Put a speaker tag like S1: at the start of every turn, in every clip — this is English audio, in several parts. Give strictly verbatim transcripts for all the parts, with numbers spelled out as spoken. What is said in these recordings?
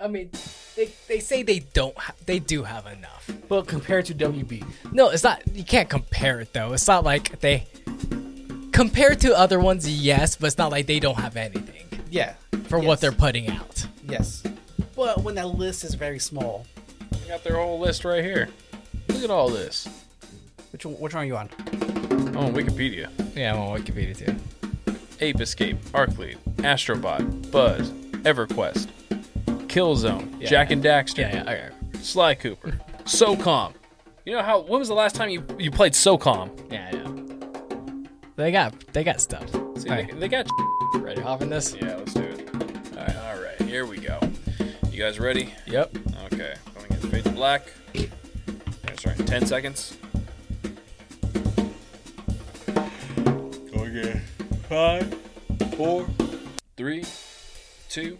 S1: I mean, they they say they don't. Ha- they do have enough.
S2: Well, compared to W B.
S1: No, it's not. You can't compare it though. It's not like they compared to other ones. Yes, but it's not like they don't have anything
S2: Yeah.
S1: for
S2: yes.
S1: what they're putting out.
S2: Yes. But when that list is very small.
S3: They got their whole list right here. Look at all this.
S2: Which one, which one are you on?
S3: Oh, Wikipedia.
S1: Yeah, I'm on Wikipedia too.
S3: Ape Escape, Arclead, Astrobot, Buzz, EverQuest, Killzone,
S1: Yeah.
S3: Jack and Daxter,
S1: Yeah, yeah. Okay.
S3: Sly Cooper, SOCOM. You know how? When was the last time you, you played SOCOM?
S1: Yeah, yeah. They got they got stuff.
S3: See,
S1: All
S3: they,
S1: right.
S3: they got.
S1: Ready to hop in this?
S3: Yeah, let's do it. All right, all right, here we go. You guys ready?
S1: Yep.
S3: Okay, going in fade to black. Okay, sorry, ten seconds. Okay, five, four, three, two.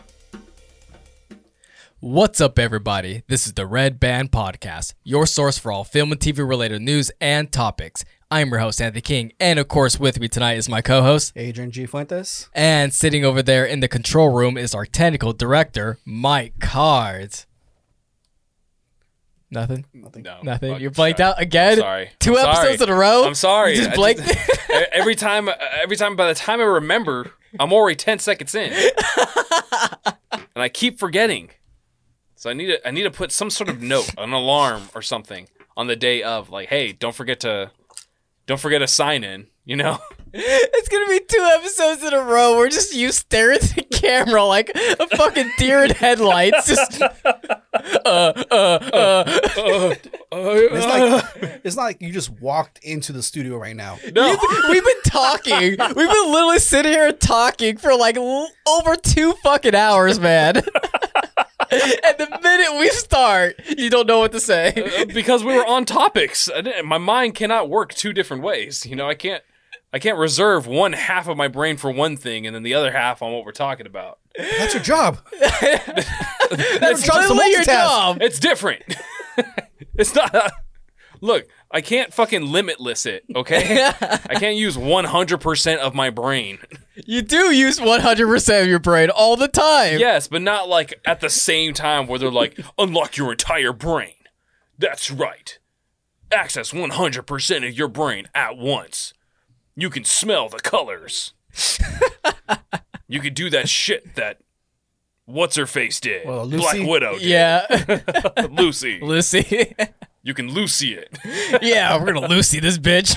S1: What's up, everybody? This is the Red Band Podcast, your source for all film and T V related news and topics. I'm your host, Anthony King, and of course, with me tonight is my co-host,
S2: Adrian G. Fuentes.
S1: and sitting over there in the control room is our technical director, Mike Cards. Nothing?
S2: Nothing.
S3: No,
S1: Nothing?
S3: fuck,
S1: You blanked
S3: sorry.
S1: out again?
S3: I'm sorry.
S1: Two
S3: I'm
S1: episodes
S3: sorry.
S1: in a row?
S3: I'm sorry.
S1: You just
S3: I
S1: blanked
S3: just-
S1: it?
S3: every time, every time, by the time I remember, I'm already ten seconds in, and I keep forgetting. So I need to, I need to put some sort of note, an alarm or something on the day of, like, hey, don't forget to, don't forget to sign in. You know?
S1: It's gonna be two episodes in a row where just you stare at the camera like a fucking deer in headlights. Just, uh, uh, uh.
S2: It's like it's not like you just walked into the studio right now.
S3: No.
S1: We've been talking. We've been literally sitting here talking for like l- over two fucking hours, man. And the minute we start, you don't know what to say.
S3: Uh, because we were on topics. I didn't- My mind cannot work two different ways. You know, I can't. I can't reserve one half of my brain for one thing and then the other half on what we're talking about.
S2: That's your job.
S1: That's
S2: job's to
S1: literally your
S2: multitask.
S1: job.
S3: It's different. It's not. Look, I can't fucking limitless it, okay? I can't use one hundred percent of my brain.
S1: You do use one hundred percent of your brain all the time.
S3: Yes, but not like at the same time where they're like, unlock your entire brain. That's right. Access one hundred percent of your brain at once. You can smell the colors. You can do that shit that what's-her-face did.
S2: Well, Lucy-
S3: Black Widow did.
S1: Yeah.
S3: Lucy.
S1: Lucy.
S3: You can Lucy it.
S1: Yeah, we're gonna Lucy this bitch.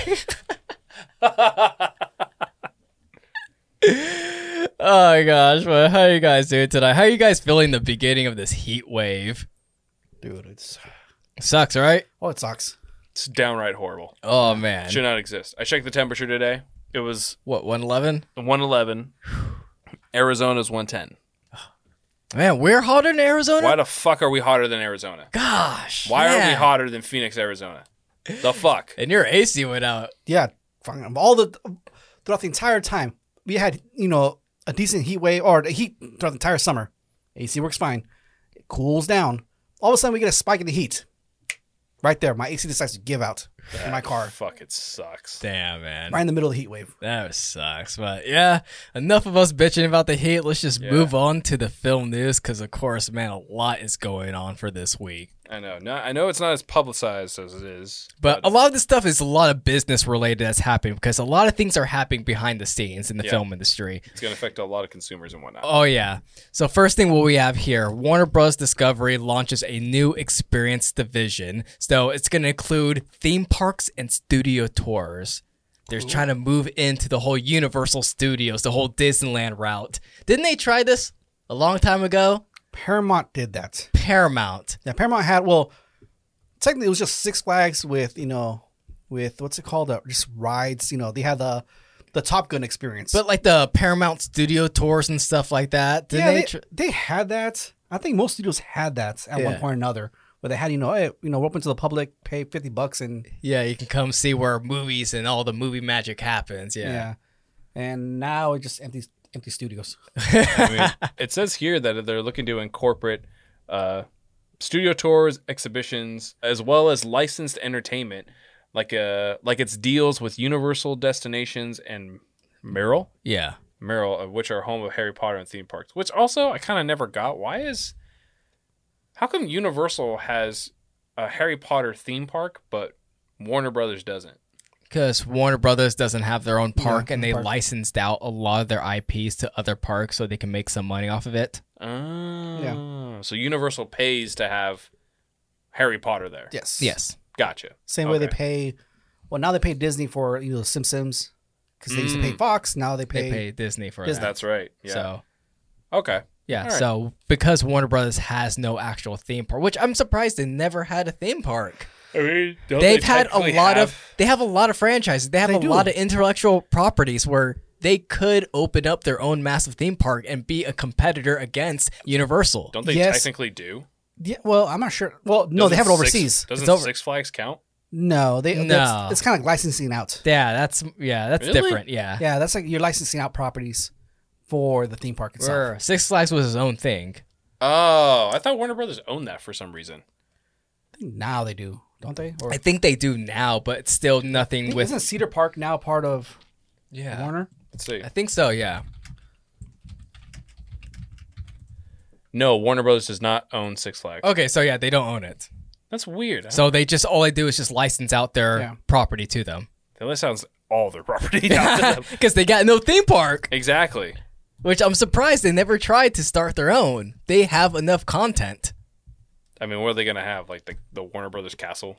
S1: Oh my gosh, well, how are you guys doing tonight? How are you guys feeling the beginning of this heat wave?
S2: Dude, it's
S1: Sucks, right?
S2: oh it sucks.
S3: It's downright horrible.
S1: Oh man.
S3: Should not exist. I checked the temperature today. It was
S1: What, one eleven?
S3: one eleven. Arizona's one ten.
S1: Man, we're hotter than Arizona?
S3: Why the fuck are we hotter than Arizona?
S1: Gosh.
S3: Why are we
S1: yeah.
S3: hotter than Phoenix, Arizona? The fuck?
S1: And your A C went out.
S2: Yeah, fucking all the throughout the entire time we had, you know, a decent heat wave or the heat throughout the entire summer. A C works fine. It cools down. All of a sudden we get a spike in the heat. Right there, my A C decides to give out in my car.
S3: Fuck, it sucks.
S1: Damn, man.
S2: Right in the middle of the heat wave.
S1: That sucks. But yeah, enough of us bitching about the heat. Let's just
S3: Yeah.
S1: move on to the film news because, of course, man, a lot is going on for this week.
S3: I know. No, I know it's not as publicized as it is.
S1: But a lot of this stuff is a lot of business related that's happening because a lot of things are happening behind the scenes in the
S3: Yeah.
S1: film industry.
S3: it's going to affect a lot of consumers and whatnot.
S1: Oh, yeah. So first thing what we have here, Warner Bros. Discovery launches a new experience division. So it's going to include theme parks and studio tours. They're
S2: Ooh.
S1: trying to move into the whole Universal Studios, the whole Disneyland route. Didn't they try this a long time ago?
S2: Paramount did that.
S1: Paramount.
S2: Yeah, Paramount had, well, technically it was just Six Flags with, you know, with, what's it called? Uh, just rides, you know, they had the the Top Gun experience.
S1: But like the Paramount Studio tours and stuff like that. Didn't
S2: yeah,
S1: they?
S2: they,
S1: tr-
S2: they had that. I think most studios had that at one
S1: Yeah.
S2: point or another, where they had, you know, hey, you know, open to the public, pay fifty bucks and,
S1: yeah, you can come see where movies and all the movie magic happens.
S2: yeah.
S1: Yeah.
S2: And now it's just empty empty studios.
S3: I mean, it says here that they're looking to incorporate uh, studio tours, exhibitions, as well as licensed entertainment, like uh, like its deals with Universal Destinations and Merrill.
S1: Yeah.
S3: Merrill, uh, which are home of Harry Potter and theme parks. Which also I kind of never got. Why is How come Universal has a Harry Potter theme park, but Warner Brothers doesn't?
S1: Because Warner Brothers doesn't have their own park,
S2: Yeah,
S1: and they
S2: park.
S1: licensed out a lot of their I Ps to other parks so they can make some money off of it.
S3: Oh. So Universal pays to have Harry Potter there.
S2: Yes.
S1: Yes.
S3: Gotcha.
S2: Same way they
S3: Okay.
S2: pay. Well, now they pay Disney for you know Simpsons because they used to pay
S3: Mm.
S2: Fox. Now they pay.
S1: They pay Disney for
S2: Disney.
S1: that.
S3: That's right. Yeah.
S1: So,
S3: Okay.
S1: yeah.
S3: All right.
S1: So, because Warner Brothers has no actual theme park, which I'm surprised they never had a theme park.
S3: I mean, don't
S1: They've
S3: they
S1: had a
S3: technically
S1: lot
S3: have-
S1: of they have a lot of franchises. They have
S2: They
S1: a
S2: do.
S1: lot of intellectual properties where they could open up their own massive theme park and be a competitor against Universal.
S3: Don't they
S2: Yes.
S3: technically do?
S2: Yeah. Well, I'm not sure. Well, no, they have it
S3: Doesn't
S2: overseas.
S3: Six, doesn't
S1: It's over-
S3: Six Flags count?
S2: No, they.
S1: No.
S2: That's, it's kind of like licensing out.
S1: Yeah, that's yeah, that's
S3: Really?
S1: different. Yeah.
S2: Yeah, that's like you're licensing out properties for the theme park itself.
S1: Where Six Flags was his own thing.
S3: Oh, I thought Warner Brothers owned that for some reason.
S2: I think now they do, don't they? Or
S1: I think they do now, but it's still nothing
S2: think-
S1: with.
S2: isn't Cedar Park now part of
S1: Yeah,
S2: Warner?
S3: Let's see.
S1: I think so. Yeah.
S3: No, Warner Brothers does not own Six Flags.
S1: Okay, so yeah, they don't own it.
S3: That's weird.
S1: So they just all they do is just license out their
S2: Yeah.
S1: property to them
S3: That list sounds all their property down to them.
S1: because they got no theme park.
S3: Exactly.
S1: Which I'm surprised they never tried to start their own. They have enough content.
S3: I mean, what are they gonna have? Like the, the Warner Brothers Castle?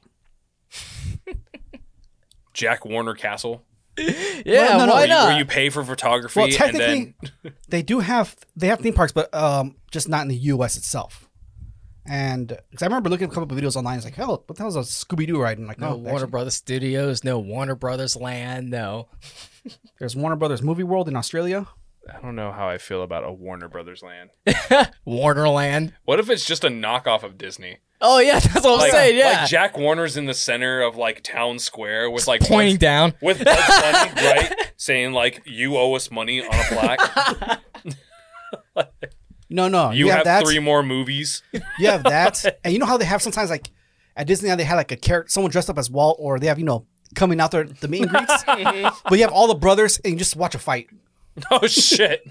S3: Jack Warner Castle?
S1: Yeah,
S2: no, no,
S1: why
S3: Where you,
S1: not?
S3: where you pay for photography
S2: Well,
S3: and
S2: technically,
S3: then
S2: they do have they have theme parks, but um, just not in the U S itself. And because I remember looking at a couple of videos online, it's like, hell, what the hell is a Scooby Doo ride? And I'm like,
S1: no
S2: no,
S1: Warner
S2: actually,
S1: Brothers Studios, no Warner Brothers Land, no.
S2: there's Warner Brothers Movie World in Australia.
S3: I don't know how I feel about a Warner Brothers land.
S1: Warner Land.
S3: What if it's just a knockoff of Disney?
S1: Oh yeah, that's what I'm
S3: Like,
S1: saying. Yeah,
S3: like Jack Warner's in the center of like town square with like
S1: pointing
S3: Bugs-
S1: down.
S3: with Bugs Bunny, right? Saying like, "You owe us money" on a plaque.
S2: No, no,
S3: You,
S2: you,
S3: have,
S2: have, that.
S3: three more movies.
S2: You have that, and you know how they have sometimes like at Disneyland they had like a character, someone dressed up as Walt, or they have you know coming out there the meet and greets. But you have all the brothers, and you just watch a fight.
S3: Oh shit!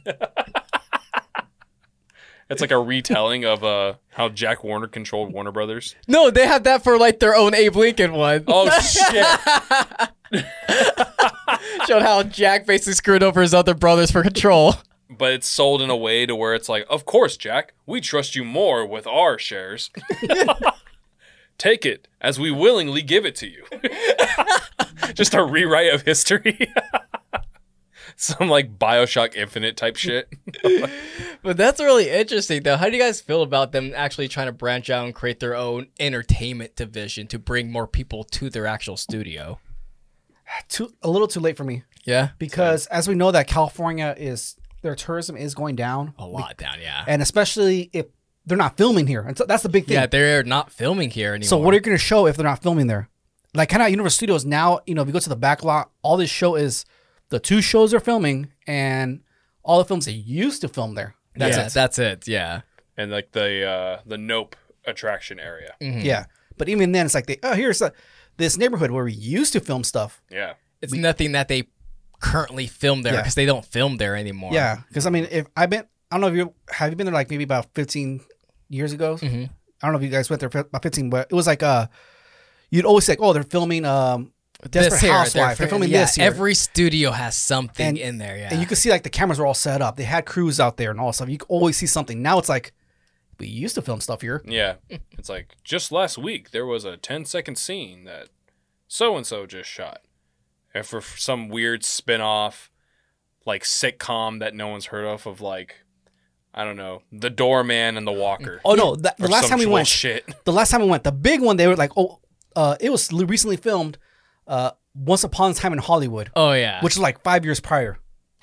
S3: It's like a retelling of uh, how Jack Warner controlled Warner Brothers.
S1: No, they have that for like their own Abe Lincoln one.
S3: Oh shit!
S1: Showed how Jack basically screwed over his other brothers for control.
S3: But it's sold in a way to where it's like, of course, Jack, we trust you more with our shares. Take it as we willingly give it to you. Just a rewrite of history. Some like Bioshock Infinite type shit.
S1: But that's really interesting, though. How do you guys feel about them actually trying to branch out and create their own entertainment division to bring more people to their actual studio?
S2: Too a little too late for me
S1: Yeah,
S2: because as we know that California is their tourism is going down
S1: a lot down. Yeah,
S2: and especially if they're not filming here, and so that's the big thing.
S1: yeah, they're not filming here anymore.
S2: So what are you going to show if they're not filming there? Like kind of Universal Studios now, you know, if you go to the back lot, all this show is the two shows they're filming and all the films they used to film there. That's
S1: yeah,
S2: it.
S1: That's it. Yeah.
S3: And like the uh, the Nope attraction area.
S1: Mhm.
S2: Yeah. But even then, it's like, they, oh, here's a, this neighborhood where we used to film stuff.
S3: Yeah.
S1: It's nothing that they currently film there
S2: Yeah.
S1: because they don't film there anymore.
S2: Yeah. Because, I mean, if I've been, I don't know if you, have you been there like maybe about fifteen years ago?
S1: Mhm.
S2: I don't know if you guys went there for about fifteen, but it was like, uh, you'd always say, like, oh, they're filming um, Desperate
S1: This here,
S2: Housewives. They're, filming
S1: yeah,
S2: this here.
S1: Every studio has something
S2: And-
S1: in there. Yeah.
S2: And you could see like the cameras were all set up. They had crews out there and all stuff. You could always see something. Now it's like, we used to film stuff here.
S3: Yeah. It's like, just last week, there was a ten second scene that so-and-so just shot. And for some weird spin-off, like, sitcom that no one's heard of, of like, I don't know, The Doorman and The Walker.
S2: Oh no! The, the
S3: Or
S2: last
S3: some
S2: time we went,
S3: shit.
S2: the last time we went, the big one, they were like, oh, uh, it was recently filmed, uh, Once Upon a Time in Hollywood,
S1: oh yeah.
S2: which is like five years prior.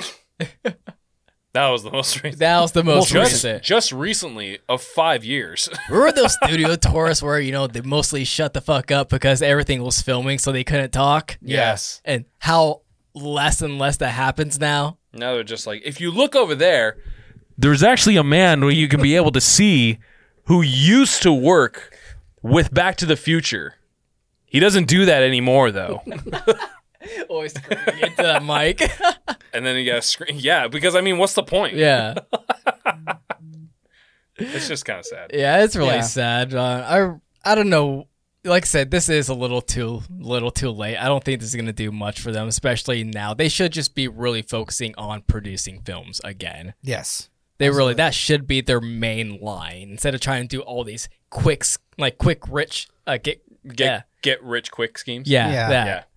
S3: That was the most recent.
S1: that was the most
S2: Most
S3: Just,
S1: recent.
S3: just recently, of five years.
S1: Remember those studio tours where you know they mostly shut the fuck up because everything was filming, so they couldn't talk.
S3: Yes.
S1: And how less and less that happens now.
S3: Now they're just like, if you look over there, there's actually a man where you can be able to see who used to work with Back to the Future. He doesn't do that anymore, though.
S1: Always screaming into that mic.
S3: And then you got to scream. Yeah, because, I mean, what's the point?
S1: Yeah.
S3: It's just kind of sad.
S1: Yeah, it's really
S2: Yeah.
S1: sad. Uh, I I don't know. Like I said, this is a little too little too late. I don't think this is gonna do much for them, especially now. They should just be really focusing on producing films again.
S2: Yes.
S1: They really that should be their main line instead of trying to do all these quick, s- like quick rich, uh, get
S3: Get
S1: yeah,
S3: get rich quick schemes.
S1: yeah,
S2: Yeah.
S1: that.
S3: Yeah.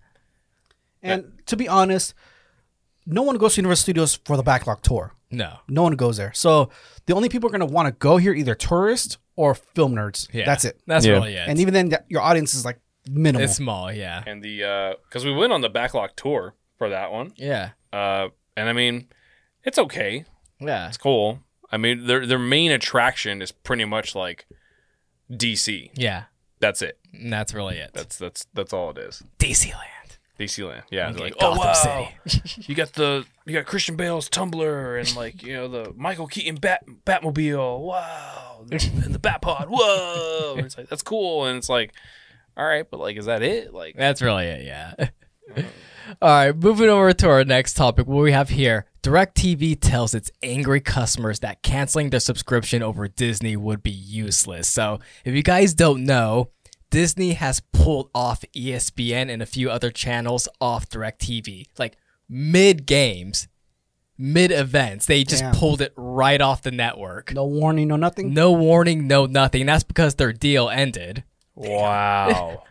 S2: And to be honest, no one goes to Universal Studios for the backlog tour.
S1: No,
S2: No one goes there. So the only people are going to want to go here either tourists or film nerds.
S1: yeah,
S2: That's it.
S1: That's
S3: Yeah.
S1: really it.
S2: And even then, th- your audience is like minimal.
S1: it's small, yeah,
S3: And the because we went on the backlog tour for that one,
S1: yeah,
S3: uh, and I mean, it's okay.
S1: yeah.
S3: It's cool. I mean, their their main attraction is pretty much like D C.
S1: Yeah,
S3: That's it.
S1: and that's really it.
S3: That's that's that's all it is.
S1: D C Land.
S3: D C Land. Yeah. They're like,
S1: Gotham
S3: oh wow,
S1: City.
S3: you got the you got Christian Bale's Tumblr and like you know the Michael Keaton Bat Batmobile. Wow. And the Batpod. Whoa. And it's like that's cool. And it's like, all right, but like, is that it? Like,
S1: That's really it, yeah. All right, moving over to our next topic. What we have here, DirecTV tells its angry customers that canceling their subscription over Disney would be useless. So, if you guys don't know, Disney has pulled off E S P N and a few other channels off DirecTV. Like, mid-games, mid-events, they just
S2: Damn.
S1: pulled it right off the network.
S2: no warning, no nothing.
S1: No warning, no nothing. That's because their deal ended.
S3: wow.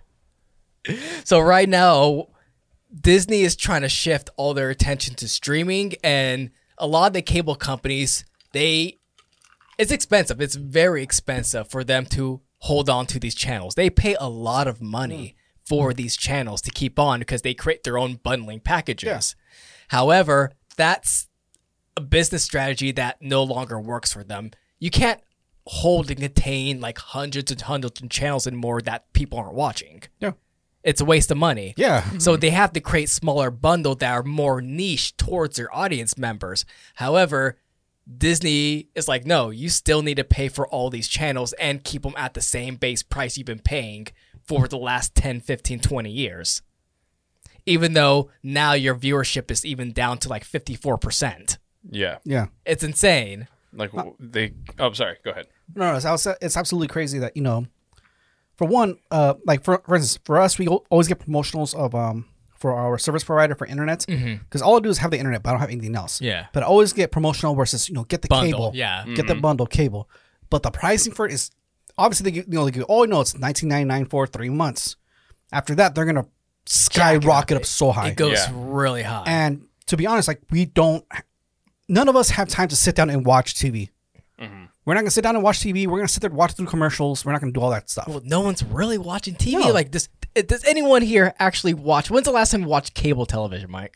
S1: So right now, Disney is trying to shift all their attention to streaming, and a lot of the cable companies, they, it's expensive. It's very expensive for them to hold on to these channels. They pay a lot of money for these channels to keep on because they create their own bundling packages. However, that's a business strategy that no longer works for them. You can't hold and contain like hundreds and hundreds of channels and more that people aren't watching.
S2: Yeah.
S1: It's a waste of money.
S2: Yeah.
S1: So they have to create smaller bundles that are more niche towards their audience members. However, Disney is like, no, you still need to pay for all these channels and keep them at the same base price you've been paying for the last ten, fifteen, twenty years. Even though now your viewership is even down to like fifty-four percent.
S3: Yeah.
S2: Yeah.
S1: It's insane.
S3: Like they. Oh, sorry. Go ahead.
S2: No, no, it's, abs- it's absolutely crazy that, you know, for one, uh, like for, for instance, for us, we al- always get promotionals of, um, for our service provider for internet. Because all I do is have the internet, but I don't have anything else.
S1: Yeah.
S2: But I always get promotional versus, you know, get the
S1: Bundle,
S2: cable.
S1: yeah.
S2: Get the bundle cable. But the pricing for it is, obviously, they, give- you know, they go, oh, no, it's nineteen ninety-nine for three months. After that, they're going to skyrocket up so high.
S1: It goes
S3: Yeah.
S1: really high.
S2: And to be honest, like, we don't, none of us have time to sit down and watch T V. We're not going to sit down and watch T V. We're going to sit there and watch through commercials. We're not going to do all that stuff.
S1: Well, no one's really watching T V
S2: No.
S1: like this. Does anyone here actually watch? When's the last time you watched cable television, Mike?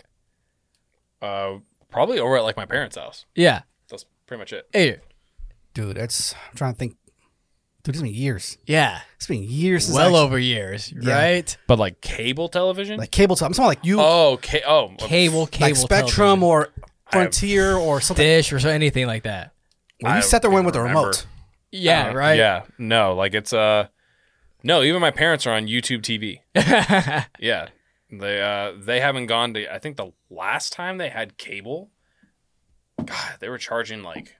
S3: Uh, probably over at like my parents' house.
S1: Yeah.
S3: That's pretty much it.
S1: Hey.
S2: Dude, it's, I'm trying to think. Dude, it's been years.
S1: Yeah.
S2: It's been years since
S1: Well
S2: I,
S1: over years,
S2: Yeah.
S1: right?
S3: But like cable television.
S2: like cable. I'm talking like you,
S3: oh, okay. Oh,
S1: Cable, cable,
S2: like Spectrum
S1: television.
S2: or Frontier or something.
S1: Dish or so, anything like that.
S2: When you
S3: I
S2: sat there
S3: can't
S2: with the
S3: remember.
S2: remote.
S1: Yeah,
S3: Uh,
S1: right.
S3: Yeah. No, like it's uh, no. Even my parents are on YouTube T V. Yeah. They uh they haven't gone to. I think the last time they had cable, God, they were charging like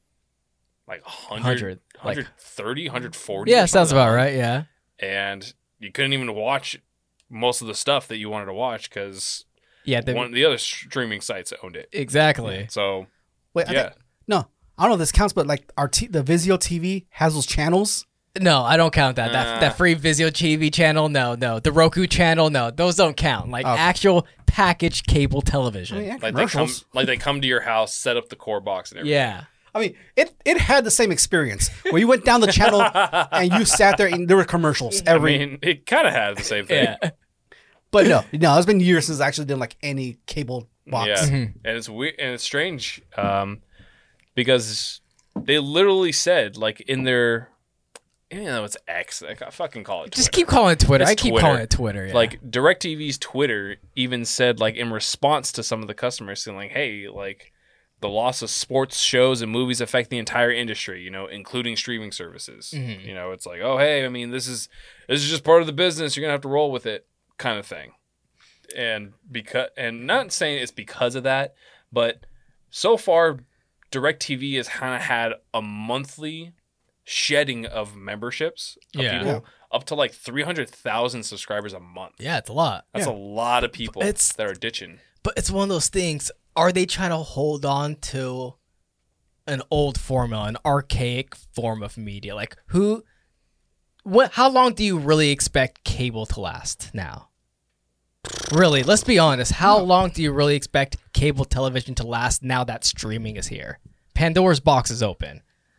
S3: like one hundred,
S1: Like-
S3: one thirty, one forty.
S1: Yeah,
S3: or
S1: sounds
S3: something.
S1: about right. Yeah.
S3: And you couldn't even watch most of the stuff that you wanted to watch because
S1: Yeah. The,
S3: one of the other streaming sites owned it.
S1: exactly.
S3: So
S2: Wait, I
S3: yeah,
S2: think, no, I don't know if this counts, but like our t- the Vizio T V has those channels.
S1: No, I don't count that. That
S3: Uh.
S1: that free Vizio T V channel, no, no. The Roku channel, no. Those don't count. Like
S2: Okay.
S1: actual packaged cable television.
S2: I mean, yeah,
S3: like they come
S2: commercials.
S3: like they come to your house, set up the core box and everything.
S1: Yeah.
S2: I mean, it it had the same experience where you went down the channel and you sat there and there were commercials
S3: I
S2: every.
S3: mean, it kind of had the same thing.
S1: Yeah.
S2: But no, no, it's been years since I actually did like any cable box.
S3: Yeah,
S1: Mm-hmm.
S3: and it's weird and it's strange um, because they literally said like in their, you know, it's X. I ca- fucking call it. Twitter.
S1: Just keep calling it Twitter.
S3: It's
S1: I keep
S3: Twitter.
S1: calling it Twitter. Yeah.
S3: Like DirecTV's Twitter even said like in response to some of the customers saying like, hey, like the loss of sports shows and movies affect the entire industry, you know, including streaming services.
S1: Mm-hmm.
S3: You know, it's like, oh hey, I mean, this is this is just part of the business. You're gonna have to roll with it, kind of thing. And because and not saying it's because of that, but so far DirecTV has kind of had a monthly shedding of memberships of
S1: Yeah.
S3: people
S2: Yeah.
S3: up to like three hundred thousand subscribers a month.
S1: Yeah, it's a lot.
S3: That's
S2: Yeah.
S3: a lot of people
S1: It's-
S3: that are ditching.
S1: But it's one of those things. Are they trying to hold on to an old formula, an archaic form of media? Like who? What? How long do you really expect cable to last now? Really, let's be honest. How long do you really expect cable television to last now that streaming is here? Pandora's box is open.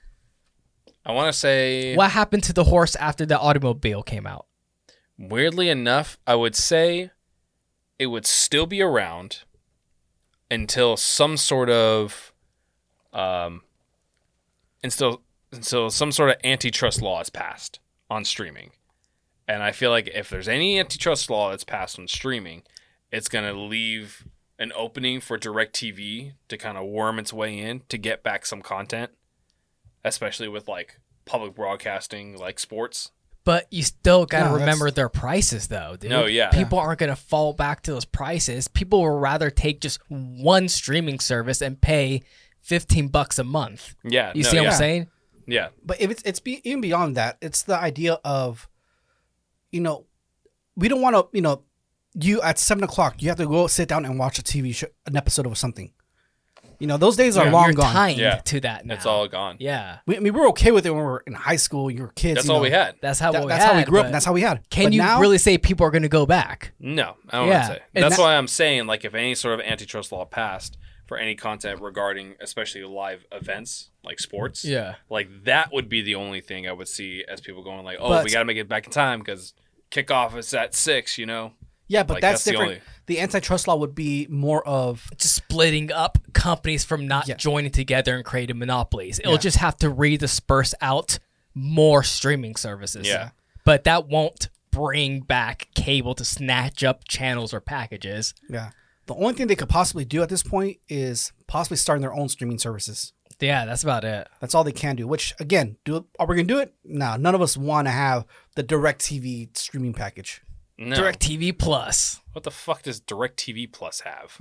S3: I want to say,
S1: What happened to the horse after the automobile came out?
S3: weirdly enough, I would say it would still be around until some sort of, um, until until some sort of antitrust law is passed on streaming. And I feel like if there's any antitrust law that's passed on streaming, it's going to leave an opening for DirecTV to kind of worm its way in to get back some content, especially with like public broadcasting, like sports.
S1: But you still got to
S2: No,
S1: remember
S2: that's-
S1: their prices, though, dude.
S3: No, yeah.
S1: People aren't going to fall back to those prices. People will rather take just one streaming service and pay fifteen bucks a month.
S3: Yeah.
S1: You
S3: no,
S1: see what
S3: yeah.
S1: I'm saying?
S3: Yeah.
S2: But if it's it's be, even beyond that, it's the idea of, you know, we don't want to, you know, you at seven o'clock you have to go sit down and watch a T V show, an episode of something. You know, those days are
S3: Yeah.
S2: long
S1: You're
S2: gone.
S1: tied
S3: Yeah.
S1: to that now.
S3: It's all gone.
S1: Yeah.
S2: We, I mean, we were okay with it when we were in high school. You were kids.
S3: That's
S2: you
S3: all
S2: know.
S3: we had.
S1: That's how
S2: That-
S1: we
S2: that's
S1: had,
S2: how we grew up.
S1: but
S2: And that's how we had.
S1: Can
S2: But
S1: you
S2: now,
S1: really say people are going to go back?
S3: No, I don't
S1: Yeah.
S3: want to say.
S1: And
S3: That's
S2: that-
S3: why I'm saying, like, if any sort of antitrust law passed for any content regarding, especially live events like sports,
S1: Yeah.
S3: like that would be the only thing I would see as people going like, oh,
S2: But-
S3: we got to make it back in time because kickoff is at six. You know,
S2: Yeah, but
S3: Like,
S2: that's,
S3: that's the
S2: different.
S3: only-
S2: The antitrust law would be more of
S1: Just splitting up companies from not
S2: Yeah.
S1: joining together and creating monopolies. It'll
S2: Yeah.
S1: just have to redisperse out more streaming services.
S3: Yeah.
S1: But that won't bring back cable to snatch up channels or packages.
S2: yeah. The only thing they could possibly do at this point is possibly starting their own streaming services.
S1: Yeah, that's about it.
S2: That's all they can do. Which again, do are we gonna do it? No, none of us want to have the DirecTV streaming package.
S3: no.
S1: DirecTV Plus.
S3: What the fuck does DirecTV Plus have?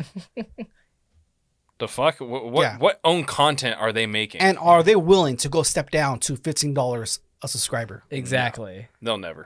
S3: The fuck? What what,
S2: Yeah.
S3: what own content are they making?
S2: And are they willing to go step down to fifteen dollars a subscriber?
S1: Exactly.
S3: They'll never.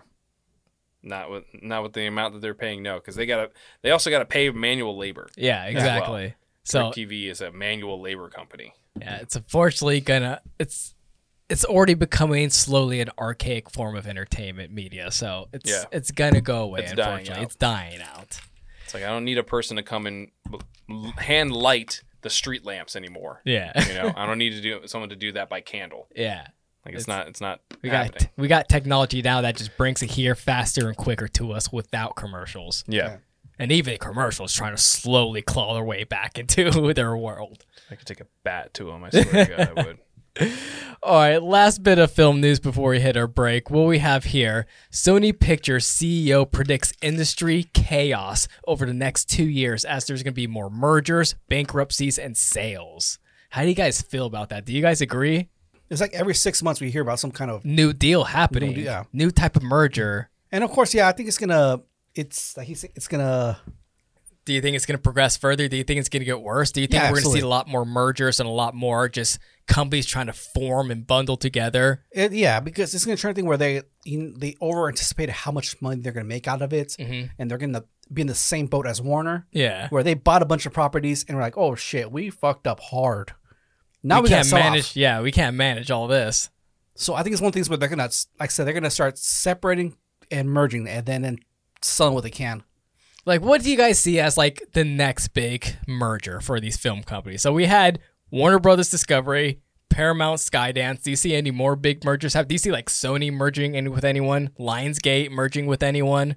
S3: Not with not with the amount that they're paying. No, because they gotta. They also gotta pay manual labor.
S1: Yeah, exactly. So
S3: T V is a manual labor company.
S1: yeah, it's unfortunately gonna it's it's already becoming slowly an archaic form of entertainment media. So it's
S3: Yeah.
S1: it's gonna go away.
S3: It's dying
S1: unfortunately,
S3: out.
S1: it's dying out.
S3: It's like I don't need a person to come and l- hand light the street lamps anymore.
S1: Yeah,
S3: You know, I don't need to do someone to do that by candle.
S1: yeah.
S3: Like it's,
S1: It's-
S3: not. It's not
S1: We
S3: happening.
S1: got we got technology now that just brings it here faster and quicker to us without commercials.
S3: yeah.
S1: And even commercials trying to slowly claw their way back into their world.
S3: I could take a bat to him. I swear to God, I would.
S1: All right, last bit of film news before we hit our break. What we have here, Sony Pictures C E O predicts industry chaos over the next two years as there's going to be more mergers, bankruptcies, and sales. How do you guys feel about that? Do you guys agree?
S2: It's like every six months we hear about some kind of,
S1: New deal happening.
S2: New deal, yeah.
S1: New type of merger.
S2: and of course, yeah, I think it's gonna, it's like he's, it's gonna,
S1: Do you think it's going to progress further? Do you think it's going to get worse? Do you think
S2: Yeah,
S1: we're going to see
S2: absolutely.
S1: a lot more mergers and a lot more just companies trying to form and bundle together?
S2: it, yeah, because it's gonna turn a thing where they you, they over anticipated how much money they're gonna make out of it,
S1: Mhm.
S2: and they're gonna be in the same boat as Warner,
S1: Yeah.
S2: where they bought a bunch of properties and we're like, oh shit, we fucked up hard. Now we,
S1: we
S2: gotta
S1: can't
S2: sell
S1: manage.
S2: off.
S1: Yeah, we can't manage all this.
S2: So I think it's one of the things where they're gonna, like I said, they're gonna start separating and merging, and then and selling what they can.
S1: Like, what do you guys see as like the next big merger for these film companies? So we had Warner Brothers Discovery, Paramount Skydance. Do you see any more big mergers? Have do you see like Sony merging in with anyone? Lionsgate merging with anyone?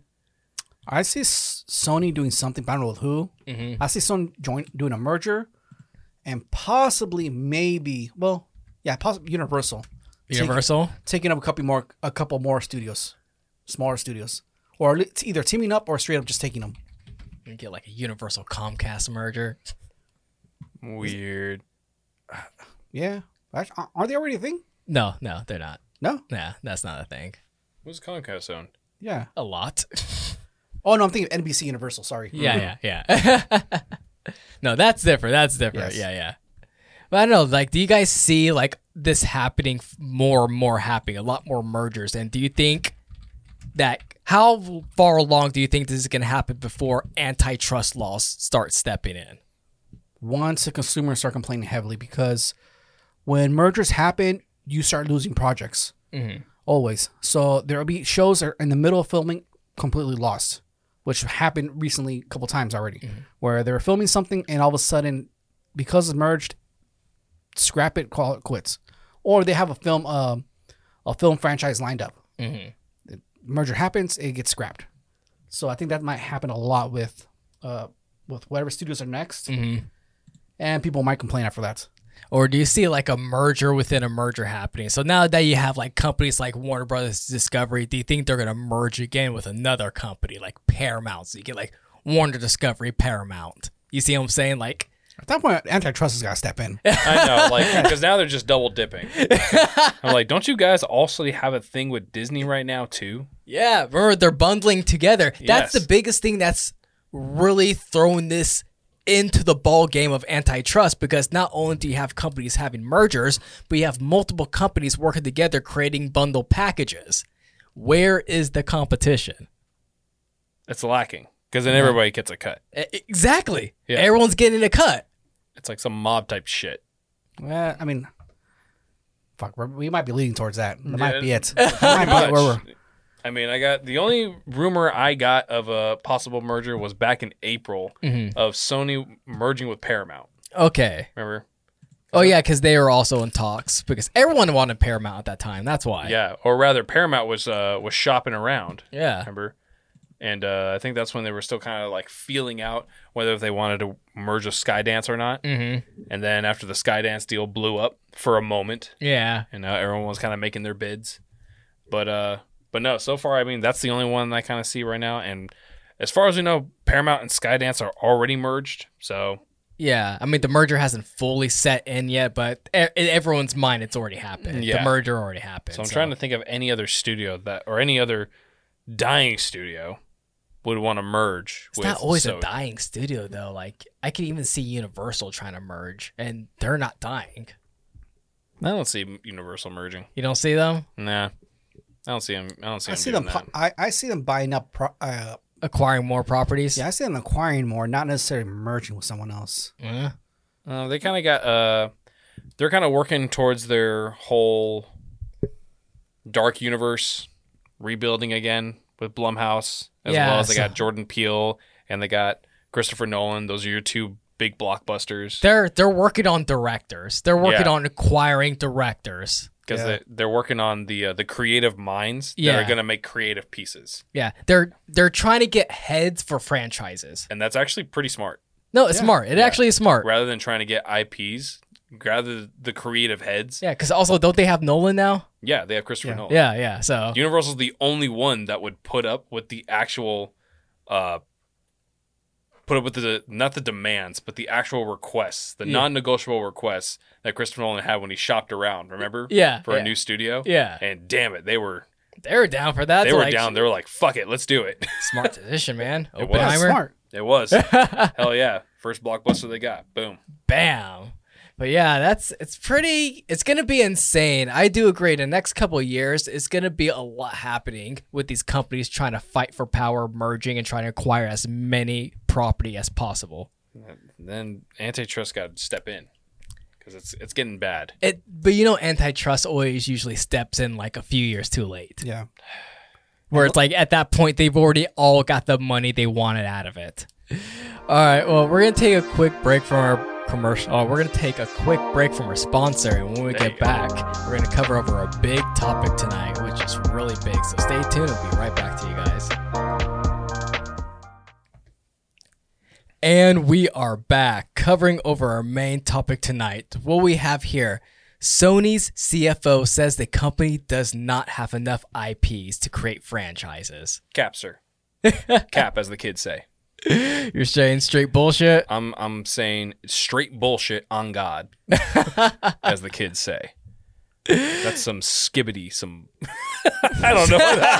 S2: I see S- Sony doing something, but I don't know with who.
S1: Mm-hmm.
S2: I see Sony join doing a merger, and possibly maybe, well, yeah, possibly Universal Take-
S1: Universal.
S2: taking up a couple more, a couple more studios, smaller studios, or it's either teaming up or straight up just taking them.
S1: You get like a Universal Comcast merger.
S3: Weird.
S2: Yeah, Act- aren't they already a thing?
S1: No, no, they're not.
S2: No,
S1: Nah, that's not a thing.
S3: What's Comcast own?
S2: yeah.
S1: A lot.
S2: Oh no, I'm thinking of N B C Universal. Sorry.
S1: Yeah, yeah, yeah. No, that's different. That's different.
S2: Yes.
S1: Yeah, yeah. But I don't know, like, do you guys see like this happening f- more and more happening, a lot more mergers? And do you think that how far along do you think this is going to happen before antitrust laws start stepping in?
S2: Once the consumers start complaining heavily, because when mergers happen, you start losing projects.
S1: Mm-hmm.
S2: Always. So there will be shows that are in the middle of filming completely lost, which happened recently a couple times already,
S1: Mm-hmm.
S2: where they were filming something and all of a sudden, because it's merged, scrap it, call it quits. Or they have a film, uh, a film franchise lined up.
S1: Mm-hmm.
S2: The merger happens, it gets scrapped. So I think that might happen a lot with, uh, with whatever studios are next,
S1: Mm-hmm.
S2: and people might complain after that.
S1: Or do you see like a merger within a merger happening? So now that you have like companies like Warner Brothers Discovery, do you think they're going to merge again with another company like Paramount? So you get like Warner Discovery, Paramount. You see what I'm saying? Like,
S2: At that point, antitrust has got to step in.
S3: I know, like, because now they're just double dipping. I'm like, don't you guys also have a thing with Disney right now too?
S1: yeah, remember they're bundling together. That's
S3: Yes.
S1: the biggest thing that's really throwing this into the ball game of antitrust, because not only do you have companies having mergers, but you have multiple companies working together creating bundle packages. Where is the competition?
S3: It's lacking because then everybody gets a cut.
S1: E- Exactly.
S3: Yeah.
S1: Everyone's getting a cut.
S3: It's like some mob type shit.
S2: Well, I mean, fuck, we're, we might be leading towards that. That
S3: Yeah.
S2: might be it. That might be it where we're-
S3: I mean, I got the only rumor I got of a possible merger was back in April
S1: Mhm.
S3: of Sony merging with Paramount.
S1: Okay.
S3: Remember?
S1: Oh, yeah, because they were also in talks, because everyone wanted Paramount at that time. That's why.
S3: Yeah, or rather, Paramount was uh, was shopping around.
S1: Yeah.
S3: Remember? And uh, I think that's when they were still kind of like feeling out whether they wanted to merge with Skydance or not.
S1: Mm-hmm.
S3: And then after the Skydance deal blew up for a moment,
S1: Yeah.
S3: and now everyone was kind of making their bids. But uh, but no, so far, I mean, that's the only one I kind of see right now. And as far as we know, Paramount and Skydance are already merged. So
S1: Yeah. I mean, the merger hasn't fully set in yet, but e- in everyone's mind, it's already happened.
S3: Yeah.
S1: The merger already happened.
S3: So I'm trying to think of any other studio that, or any other dying studio would want to merge.
S1: It's
S3: with
S1: not always
S3: Sony.
S1: a dying studio, though. Like, I could even see Universal trying to merge, and they're not dying.
S3: I don't see Universal merging.
S1: You don't see them
S3: Nah, I don't see them. I don't see
S2: I
S3: them
S2: see
S3: doing
S2: them.
S3: that.
S2: pu- I, I see them buying up. Pro, uh,
S1: acquiring more properties?
S2: yeah, I see them acquiring more, not necessarily merging with someone else.
S1: Yeah.
S3: Uh, they kind of got. Uh, they're kind of working towards their whole dark universe rebuilding again with Blumhouse, as
S1: Yeah,
S3: well as they
S1: so-
S3: got Jordan Peele and they got Christopher Nolan. Those are your two big blockbusters.
S1: They're they're working on directors. They're working
S3: Yeah.
S1: on acquiring directors.
S3: Because
S2: Yeah.
S3: they, they're working on the uh, the creative minds that
S1: Yeah.
S3: are going to make creative pieces,
S1: Yeah, they're they're trying to get heads for franchises.
S3: and that's actually pretty smart.
S1: No, it's
S2: Yeah.
S1: smart. It
S3: Yeah.
S1: actually is smart.
S3: Rather than trying to get I Ps, rather the creative heads.
S1: Yeah, because also don't they have Nolan now?
S3: Yeah, they have Christopher
S2: Yeah.
S3: Nolan.
S1: Yeah, yeah. So
S3: Universal's the only one that would put up with the actual, uh, put up with the not the demands, but the actual requests, the
S1: Yeah.
S3: non-negotiable requests that Christopher Nolan had when he shopped around. Remember?
S1: yeah,
S3: For
S1: yeah,
S3: a new studio.
S1: yeah.
S3: And damn it, they were
S1: They were down for that.
S3: they
S1: so,
S3: were
S1: like,
S3: down. They were like, "Fuck it, let's do it."
S1: Smart decision, man.
S3: It was.
S1: Oppenheimer.
S2: Smart.
S3: It was hell yeah, first blockbuster they got. Boom.
S1: Bam. But yeah, that's it's pretty. It's gonna be insane. I do agree. The next couple of years, it's gonna be a lot happening with these companies trying to fight for power, merging, and trying to acquire as many property as possible.
S3: And then antitrust got to step in because it's it's getting bad.
S1: It, but you know, antitrust always usually steps in like a few years too late.
S2: Yeah.
S1: Where it's like at that point they've already all got the money they wanted out of it. All right, well, we're gonna take a quick break from our commercial. Oh, we're gonna take a quick break from our sponsor, and when we
S3: There
S1: get
S3: you go.
S1: back, we're gonna cover over a big topic tonight, which is really big. So stay tuned. We'll be right back to you guys. And we are back covering over our main topic tonight. What we have here. Sony's C F O says the company does not have enough I Ps to create franchises.
S3: Cap, sir. Cap, as the kids say.
S1: You're saying straight bullshit?
S3: I'm I'm saying straight bullshit on God, as the kids say. That's some skibbity, some I don't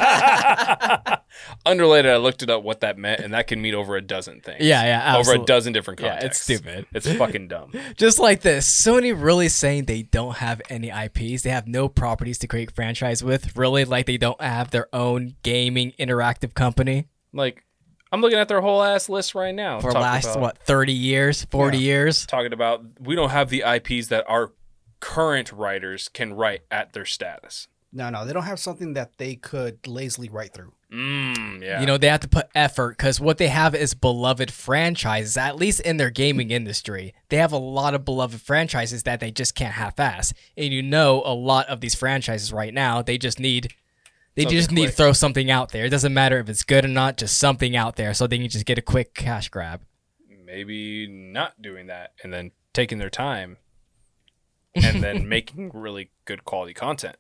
S3: know. Unrelated, I looked it up what that meant, and that can mean over a dozen things.
S1: Yeah, yeah,
S3: Over
S1: absolutely.
S3: a dozen different
S1: Yeah,
S3: contexts.
S1: it's stupid.
S3: It's fucking dumb.
S1: Just like this, Sony really saying they don't have any I Ps. They have no properties to create franchise with. Really, like they don't have their own gaming interactive company
S3: Like, I'm looking at their whole ass list right now.
S1: for
S3: talking
S1: last
S3: about,
S1: what thirty years, forty
S2: Yeah.
S1: years.
S3: Talking about we don't have the I Ps that our current writers can write at their status.
S2: No, no, they don't have something that they could lazily write through.
S3: Mm, yeah.
S1: You know, they have to put effort because what they have is beloved franchises, at least in their gaming industry. They have a lot of beloved franchises that they just can't half-ass. And you know, a lot of these franchises right now, they just need they
S3: Something
S1: just need to
S3: quick.
S1: throw something out there. It doesn't matter if it's good or not, just something out there so they can just get a quick cash grab.
S3: Maybe not doing that and then taking their time and then making really good quality content.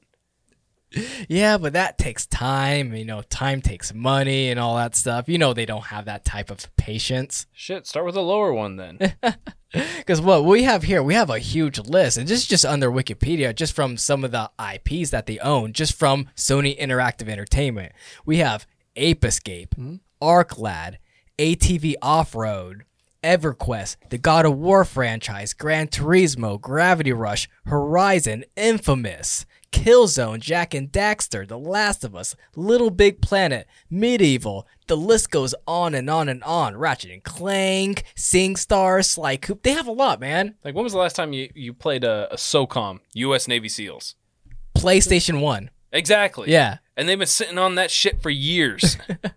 S1: Yeah, but that takes time. You know, time takes money and all that stuff. You know, they don't have that type of patience.
S3: Shit, start with a lower one then.
S1: Because what we have here, we have a huge list, and this is just under Wikipedia, just from some of the I Ps that they own, just from Sony Interactive Entertainment. We have Ape Escape, ArcLad, A T V Off-Road, EverQuest, the God of War franchise, Gran Turismo, Gravity Rush, Horizon, Infamous, Killzone, Jack and Daxter, The Last of Us, Little Big Planet, Medieval. The list goes on and on and on. Ratchet and Clank, SingStar, Sly Coop. They have a lot, man.
S3: Like, when was the last time you, you played a, a SOCOM, U S Navy SEALs?
S1: PlayStation one.
S3: Exactly.
S1: Yeah.
S3: And they've been sitting on that shit for years.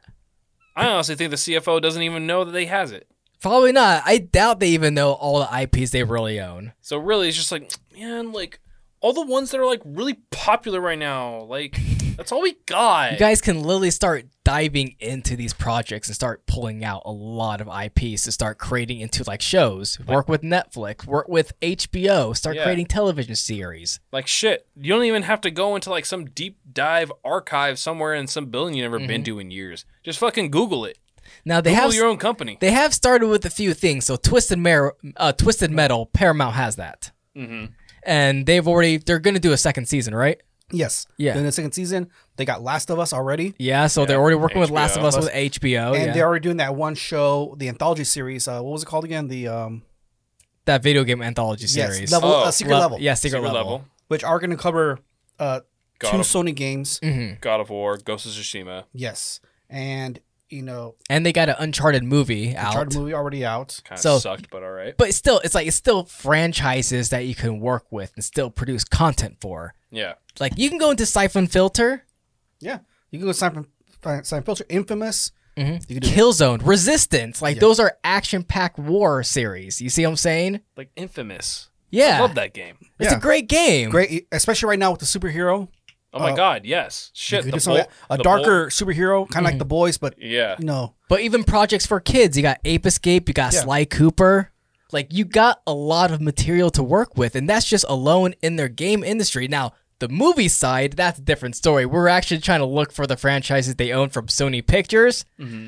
S3: I honestly think the C F O doesn't even know that they has it.
S1: Probably not. I doubt they even know all the I Ps they really own.
S3: So really, it's just like, man, like, all the ones that are, like, really popular right now, like, that's all we got.
S1: You guys can literally start diving into these projects and start pulling out a lot of I Ps to start creating into, like, shows. Work with Netflix. Work with H B O. Start
S3: Yeah.
S1: creating television series.
S3: Like, shit, you don't even have to go into, like, some deep dive archive somewhere in some building you've never been to in years. Just fucking Google it.
S1: Now, they
S3: Google
S1: have
S3: your own company.
S1: they have started with a few things. So Twisted, Mer- uh, Twisted Metal, Paramount has that.
S3: Mm-hmm.
S1: And they've already, they're going to do a second season, right?
S2: Yes.
S1: Yeah.
S2: Then the second season, they got Last of Us already.
S1: Yeah, so
S3: Yeah,
S1: they're already working with
S3: H B O.
S1: Last of Us with H B O.
S2: and
S1: yeah.
S2: they're already doing that one show, the anthology series. Uh, what was it called again? The um,
S1: That video game anthology series.
S2: yes, level,
S3: Oh,
S2: uh, Secret
S1: Le-
S2: Level,
S1: Yeah, Secret,
S3: Secret
S1: level.
S3: level.
S2: which are going to cover uh,
S3: God
S2: two
S3: of-
S2: Sony games.
S1: hmm
S3: God of War, Ghost of Tsushima.
S2: Yes, and you know,
S1: And they got an Uncharted movie out.
S2: Uncharted movie already out.
S3: Kind of
S1: So-
S3: sucked, but all right.
S1: But it's still, it's like it's still franchises that you can work with and still produce content for.
S3: Yeah.
S1: Like you can go into Siphon Filter,
S2: Yeah, you can go sign from sign filter, Infamous. You can do
S1: Killzone, Resistance. Like
S2: Yeah.
S1: those are action-packed war series. You see what I'm saying?
S3: Like Infamous.
S1: Yeah,
S3: I love that game.
S1: It's
S2: Yeah.
S1: a great game.
S2: great, especially right now with the superhero.
S3: Oh my
S2: Uh,
S3: god, yes.
S2: You
S3: Shit,
S2: could
S3: the
S2: do something
S3: Bolt-
S2: like- a
S3: the
S2: darker superhero, kind of like the boys, but
S3: Bolt- Yeah.
S2: you know,
S1: But even projects for kids, you got Ape Escape, you got
S2: Yeah.
S1: Sly Cooper. Like you got a lot of material to work with, and that's just alone in their game industry. Now, the movie side, that's a different story. We're actually trying to look for the franchises they own from Sony Pictures.
S3: Mhm.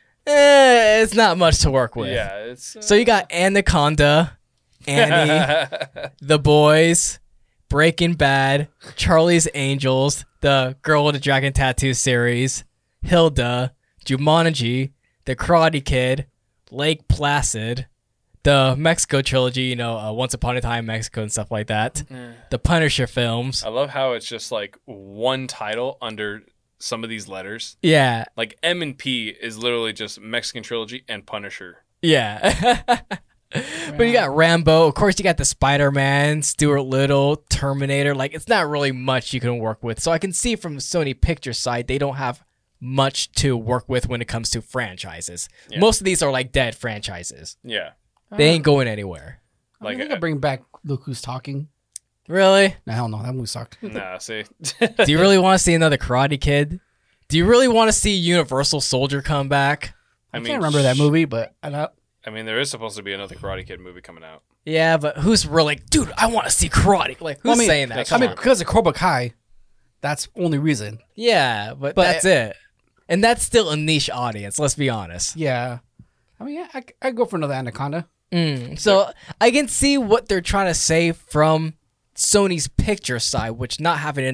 S1: Eh, it's not much to work with.
S3: Yeah, it's uh,
S1: So you got Anaconda, Annie, The Boys, Breaking Bad, Charlie's Angels, the Girl with the Dragon Tattoo series, Hilda, Jumanji, The Karate Kid, Lake Placid, the Mexico trilogy, you know, uh, Once Upon a Time in Mexico and stuff like that, the Punisher films.
S3: I love how it's just like one title under some of these letters.
S1: Yeah,
S3: Like M and P is literally just Mexican Trilogy and Punisher.
S1: yeah. But you got Rambo, of course you got the Spider-Man, Stuart Little, Terminator. Like it's not really much you can work with. So I can see from Sony Pictures side they don't have much to work with when it comes to franchises.
S3: Yeah.
S1: Most of these are like dead franchises.
S3: Yeah.
S1: They ain't going anywhere.
S2: like
S3: Like,
S2: I
S3: uh,
S2: could bring back Look Who's Talking.
S1: Really?
S2: No, hell no, that movie sucked.
S3: nah, see.
S1: Do you really want to see another Karate Kid? Do you really want to see Universal Soldier come back?
S2: I,
S3: I mean,
S2: can't remember that
S3: sh-
S2: movie, but I don't.
S3: I mean, there is supposed to be another Karate Kid movie coming out.
S1: Yeah, but who's really like, dude, I want to see karate. Like, who's
S2: Well, I mean,
S1: saying that?
S3: that's
S2: I
S1: Come
S2: mean,
S1: on.
S2: because of Cobra Kai, that's the only reason.
S1: Yeah, but,
S2: But-
S1: that's it. And that's still a niche audience, let's be honest.
S2: Yeah, I mean, yeah, I I'd go for another Anaconda.
S1: Mm, so I can see what they're trying to say from Sony's picture side, which not having enough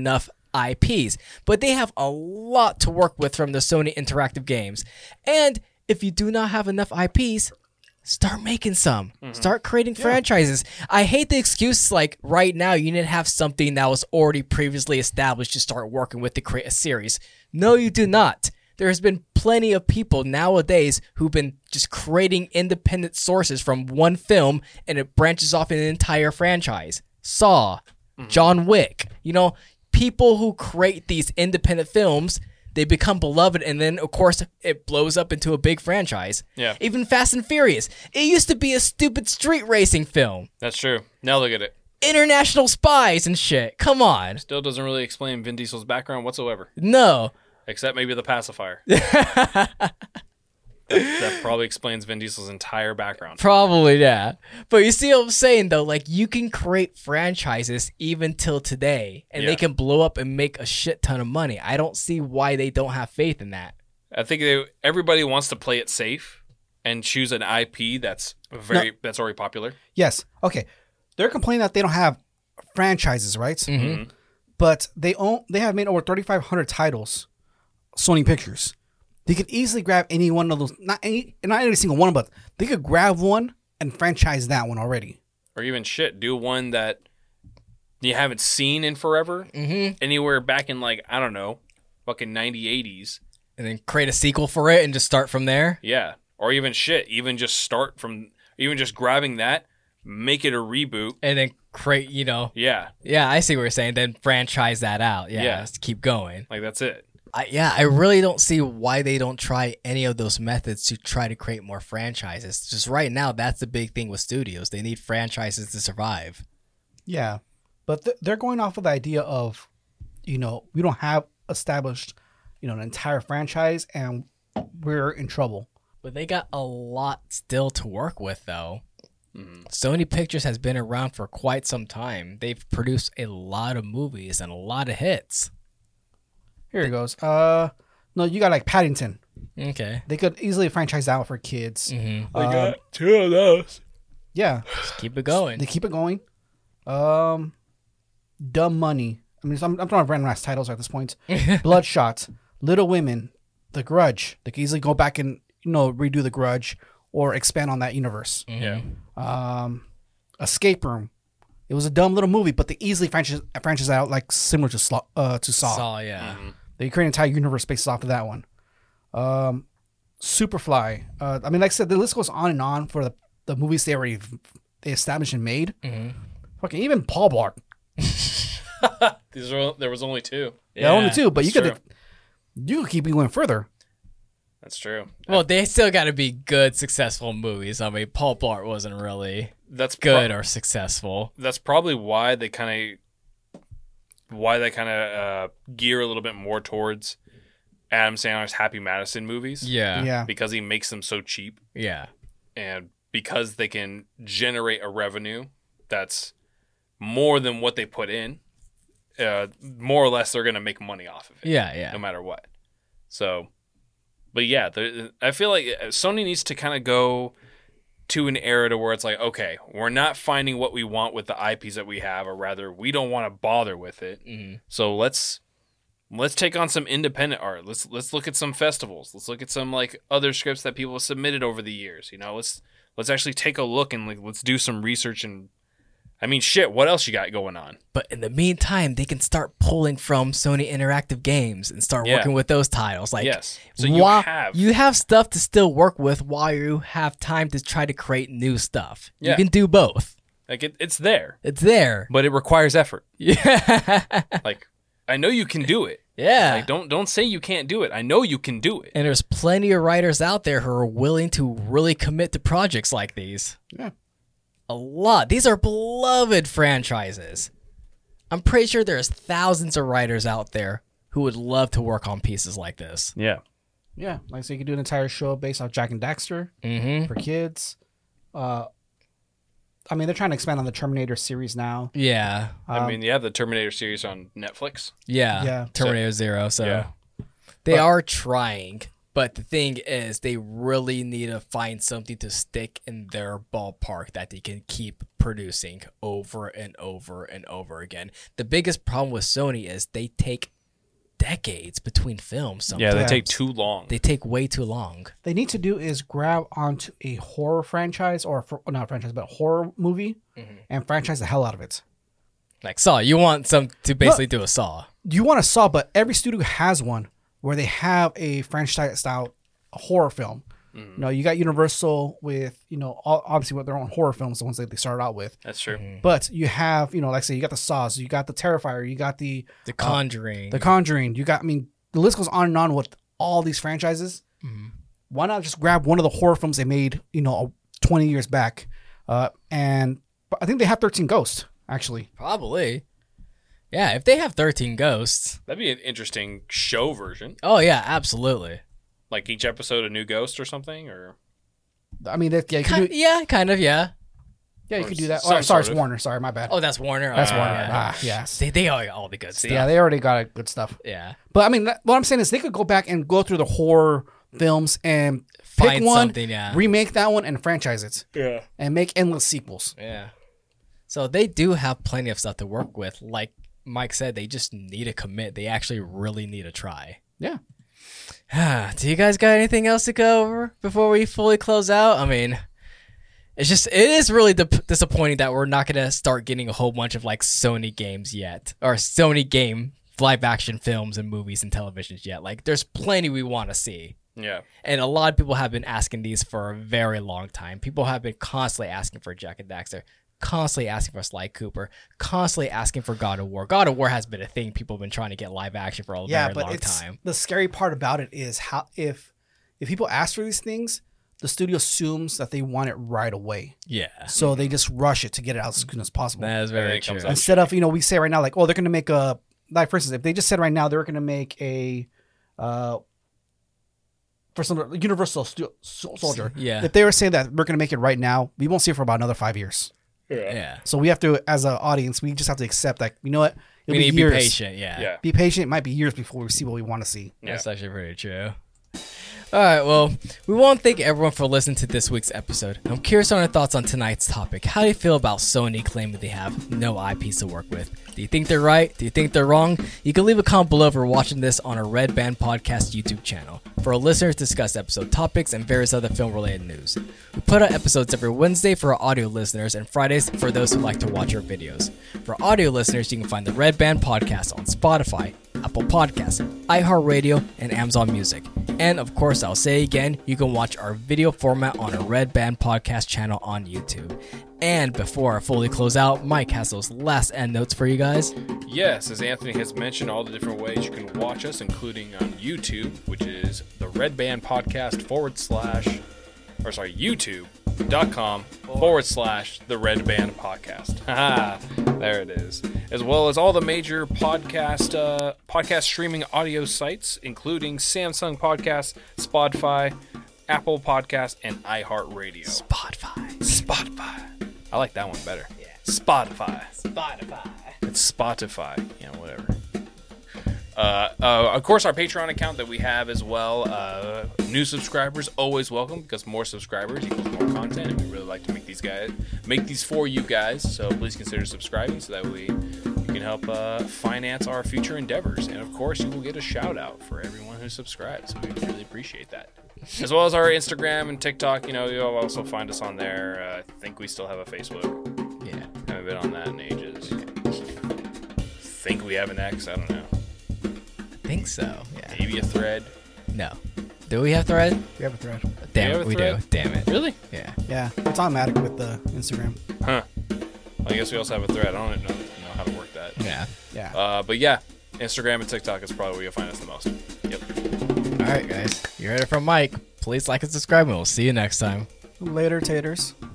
S1: I Ps, but they have a lot to work with from the Sony Interactive Games. And if you do not have enough I Ps, start making some. Mm-hmm. Start creating yeah. franchises. I hate the excuse like right now you need to have something that was already previously established to start working with to create a series. No, you do not. There has been plenty of people nowadays who've been just creating independent sources from one film and it branches off in an entire franchise. Saw, mm-hmm. John Wick, you know, people who create these independent films, they become beloved, and then, of course, it blows up into a big franchise.
S3: Yeah.
S1: Even Fast and Furious. It used to be a stupid street racing film.
S3: That's true. Now look at it.
S1: International spies and shit. Come on.
S3: Still doesn't really explain Vin Diesel's background whatsoever.
S1: No.
S3: Except maybe the pacifier. that, that probably explains Vin Diesel's entire background.
S1: Probably, yeah. But you see what I'm saying, though? Like, you can create franchises even till today, and
S3: Yeah.
S1: they can blow up and make a shit ton of money. I don't see why they don't have faith in that.
S3: I think they, everybody wants to play it safe and choose an I P that's very
S2: No.
S3: that's already popular.
S2: Yes. Okay. They're complaining that they don't have franchises, right?
S1: Mm-hmm.
S2: But they own they have made over thirty-five hundred titles. Sony Pictures. They could easily grab any one of those. Not any, not every single one, but they could grab one and franchise that one already.
S3: Or even shit, do one that you haven't seen in forever.
S1: Mm-hmm.
S3: Anywhere back in like I don't know, fucking ninety eighties.
S1: And then create a sequel for it and just start from there.
S3: Yeah. Or even shit, even just start from even just grabbing that, make it a reboot.
S1: And then create, you know.
S3: Yeah.
S1: Yeah, I see what you're saying. Then franchise that out. Yeah,
S3: Yeah.
S1: just keep going.
S3: Like that's it.
S1: I, yeah, I really don't see why they don't try any of those methods to try to create more franchises. Just right now, that's the big thing with studios. They need franchises to survive.
S2: Yeah. But th- they're going off of the idea of, you know, we don't have established, you know, an entire franchise and we're in trouble.
S1: But they got a lot still to work with, though.
S3: Mm-hmm.
S1: Sony Pictures has been around for quite some time. They've produced a lot of movies and a lot of hits.
S2: Here it goes. Uh, no, you got like Paddington.
S1: Okay.
S2: They could easily franchise that out for kids.
S1: Mm-hmm.
S2: Um,
S3: two of those.
S2: yeah,
S1: Just keep it going.
S2: they keep it going. Um, Dumb Money. I mean, I'm, I'm throwing random ass titles at this point. Bloodshot, Little Women, The Grudge. They could easily go back and you know redo The Grudge or expand on that universe.
S1: Mhm.
S3: Yeah.
S2: Um, Escape Room. It was a dumb little movie, but they easily franchise franchise out like similar to Sla- uh to Saw.
S1: Saw, yeah.
S3: Mm-hmm.
S2: They create an entire universe based off of that one. Um, Superfly. Uh, I mean, like I said, the list goes on and on for the, the movies they already they established and made.
S1: Mm-hmm.
S2: Fucking even Paul Blart.
S3: These are there was only two.
S2: Yeah, only two, but you
S3: that's
S2: could you could keep going further.
S3: That's true.
S1: Well, they still got to be good, successful movies. I mean, Paul Blart wasn't really
S3: That's pro-
S1: good or successful.
S3: That's probably why they kind of why they kind of uh, gear a little bit more towards Adam Sandler's Happy Madison movies.
S1: Yeah.
S2: Yeah.
S3: Because he makes them so cheap,
S1: Yeah.
S3: and because they can generate a revenue that's more than what they put in. Uh, more or less, they're gonna make money off of it.
S1: Yeah, yeah.
S3: No matter what. So, but yeah, the, I feel like Sony needs to kind of go to an era to where it's like, okay, we're not finding what we want with the I Ps that we have, or rather, we don't want to bother with it.
S1: Mm-hmm.
S3: So let's let's take on some independent art. Let's let's look at some festivals. Let's look at some like other scripts that people have submitted over the years. You know, let's let's actually take a look and like let's do some research and. I mean, shit, what else you got going on?
S1: But in the meantime, they can start pulling from Sony Interactive Games and start
S3: Yeah.
S1: working with those titles. Like,
S3: Yes. So you
S1: while-
S3: have-
S1: you have stuff to still work with while you have time to try to create new stuff.
S3: Yeah.
S1: You can do both.
S3: Like, it, it's there,
S1: It's there.
S3: but it requires effort.
S1: Yeah.
S3: Like, I know you can do it.
S1: yeah.
S3: Like, don't don't say you can't do it. I know you can do it.
S1: And there's plenty of writers out there who are willing to really commit to projects like these.
S2: Yeah.
S1: A lot. These are beloved franchises. I'm pretty sure there's thousands of writers out there who would love to work on pieces like this.
S3: Yeah.
S2: Yeah. Like so you could do an entire show based off Jack and Daxter
S1: Mm-hmm.
S2: for kids. Uh I mean they're trying to expand on the Terminator series now.
S1: Yeah.
S3: I
S2: Um,
S3: mean, you have the Terminator series on Netflix.
S1: Yeah.
S2: Yeah.
S1: Terminator Zero. So
S3: Yeah.
S1: they
S2: But-
S1: are trying. But the thing is, they really need to find something to stick in their ballpark that they can keep producing over and over and over again. The biggest problem with Sony is they take decades between films. Sometimes.
S3: Yeah, they
S2: Yeah.
S3: take too long.
S1: They take way too long.
S2: They need to do is grab onto a horror franchise or for, not franchise, but horror movie and franchise the hell out of it.
S1: Like Saw, you want some to basically do a Saw.
S2: You want a Saw, but every studio has one where they have a franchise style horror film. You know, you got Universal with, you know, all, obviously with their own horror films, the ones that they started out with.
S3: That's true.
S2: But you have, you know, like I say, you got the Saws, you got the Terrifier, you got the
S1: The Conjuring.
S2: The Conjuring, you got, I mean, the list goes on and on with all these franchises. Why not just grab one of the horror films they made, you know, twenty years back? Uh, and I think they have thirteen Ghosts, actually.
S1: Probably. Yeah, if they have thirteen Ghosts.
S3: That'd be an interesting show version.
S1: Oh, yeah, absolutely.
S3: Like each episode a new ghost or something, or
S2: I mean, that, yeah, you
S1: Kind,
S2: could do,
S1: yeah, kind of, yeah.
S2: yeah, you
S3: or
S2: could do that.
S3: some
S2: Oh, sorry,
S3: sort
S2: it's
S3: of.
S2: Warner. Sorry, my bad.
S1: Oh, that's Warner?
S2: That's
S1: Oh,
S2: Warner.
S1: yeah.
S2: Ah, yes.
S1: They, they all got all the good stuff.
S2: Yeah, they already got good stuff.
S1: Yeah.
S2: But I mean, that- what I'm saying is they could go back and go through the horror films and
S1: Find
S2: pick one,
S1: something, yeah.
S2: remake that one, and franchise it,
S3: yeah,
S2: and make endless sequels.
S1: Yeah. So they do have plenty of stuff to work with. Like Mike said, they just need to commit. They actually really need to try.
S2: Yeah.
S1: Do you guys got anything else to go over before we fully close out? I mean, it's just, it is really dip- disappointing that we're not going to start getting a whole bunch of like Sony games yet, or Sony game live action films and movies and televisions yet. Like, there's plenty we want to see.
S3: yeah.
S1: And a lot of people have been asking these for a very long time. People have been constantly asking for Jack and Daxter, constantly asking for Sly Cooper, constantly asking for God of War. God of War has been a thing people have been trying to get live action for a
S2: Yeah,
S1: very
S2: but
S1: long
S2: it's
S1: time.
S2: the scary part about it is how if if people ask for these things, the studio assumes that they want it right away,
S1: Yeah.
S2: so they just rush it to get it out as soon as possible.
S1: That is
S3: And then
S1: very
S3: it comes
S1: true.
S3: out.
S2: Instead of, you know, we say right now like, oh, they're gonna make a, like for instance, if they just said right now they're gonna make a uh for some Universal stu- Sol- Soldier.
S1: Yeah.
S2: If they were saying that we're gonna make it right now, we won't see it for about another five years.
S1: Yeah.
S2: So we have to, as an audience, we just have to accept that, you know what? It'll
S1: We need to
S2: years.
S1: be patient. Yeah.
S3: Yeah.
S2: Be patient. It might be years before we see what we want to see.
S3: Yeah.
S1: That's actually pretty true. All right, well, we want to thank everyone for listening to this week's episode. I'm curious on your thoughts on tonight's topic. How do you feel about Sony claiming they have no I Ps to work with? Do you think they're right? Do you think they're wrong? You can leave a comment below if you're watching this on our Red Band Podcast YouTube channel. For our listeners, discuss episode topics and various other film-related news. We put out episodes every Wednesday for our audio listeners and Fridays for those who like to watch our videos. For audio listeners, you can find the Red Band Podcast on Spotify, Apple Podcasts, iHeartRadio, and Amazon Music. And of course, I'll say again, you can watch our video format on our Red Band Podcast channel on YouTube. And before I fully close out, Mike has those last end notes for you guys.
S3: Yes, as Anthony has mentioned, all the different ways you can watch us, including on YouTube, which is the Red Band Podcast forward slash, or sorry, YouTube.com forward slash the Red Band Podcast. Haha, there it is. As well as all the major podcast uh, podcast streaming audio sites, including Samsung Podcasts, Spotify, Apple Podcasts, and iHeartRadio.
S1: Spotify.
S3: Spotify. I like that one better. Yeah. Spotify.
S1: Spotify.
S3: It's Spotify. Yeah, whatever. Uh, uh, of course, our Patreon account that we have as well. Uh, new subscribers always welcome because more subscribers equals more content, and we really like to make these guys make these for you guys. So please consider subscribing so that we you can help uh, finance our future endeavors. And of course, you will get a shout out for everyone who subscribes. We really appreciate that. As well as our Instagram and TikTok. You know, you'll also find us on there. Uh, I think we still have a Facebook.
S1: Yeah.
S3: Haven't been on that in ages. Think we have an X? I don't know.
S1: I think so. Yeah.
S3: Maybe a thread.
S1: No. Do we have Thread?
S2: We have a thread.
S1: Damn
S3: have
S1: it,
S3: a
S1: we
S3: Thread?
S1: do. Damn it.
S3: Really?
S1: Yeah.
S2: Yeah, it's automatic with the Instagram.
S3: Huh. Well, I guess we also have a thread. I don't know, know how to work that.
S1: Yeah.
S2: Yeah.
S3: Uh, but yeah, Instagram and TikTok is probably where you'll find us the most. Yep.
S1: All right, guys. You heard it from Mike. Please like and subscribe, and we'll see you next time.
S2: Later, taters.